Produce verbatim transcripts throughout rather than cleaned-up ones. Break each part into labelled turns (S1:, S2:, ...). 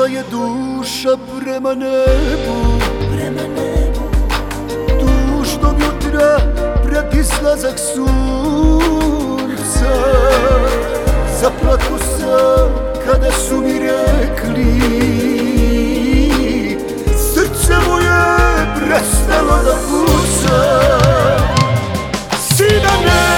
S1: Išla je duša prema nebu, tužnog jutra pred izlazak sunca. Zaplako sam kada su mi rekli, srce moje prestalo da kuca. Sinane,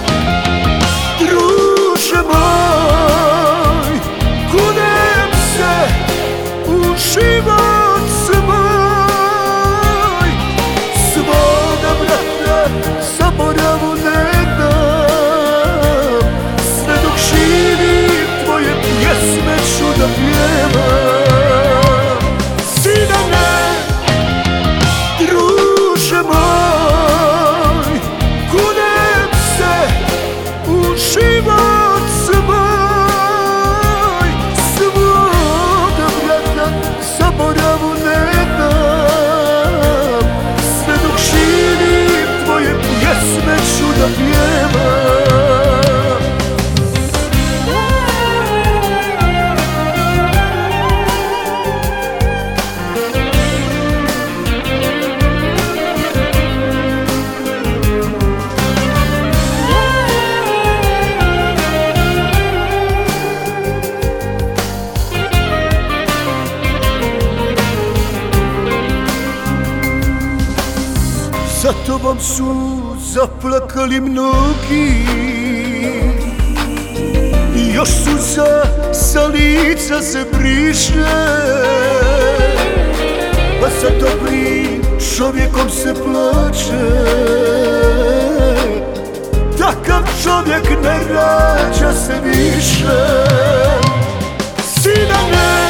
S1: druže moj, kunem se u život svoj. Svoga brata zaboravu ne dam, sve dok živim tvoje pjesme ću da pjevam. Sinane, druže moj, kunem se u život svoj. Svoga brata zaboravu ne dam, sve dok živim tvoje pjesme ću da pjevam. Za tobom su zaplakali mnogi, i još suza sa lica se briše, pa sa toplim čovjekom se plače. Takav čovjek ne rađa se više. Sinane,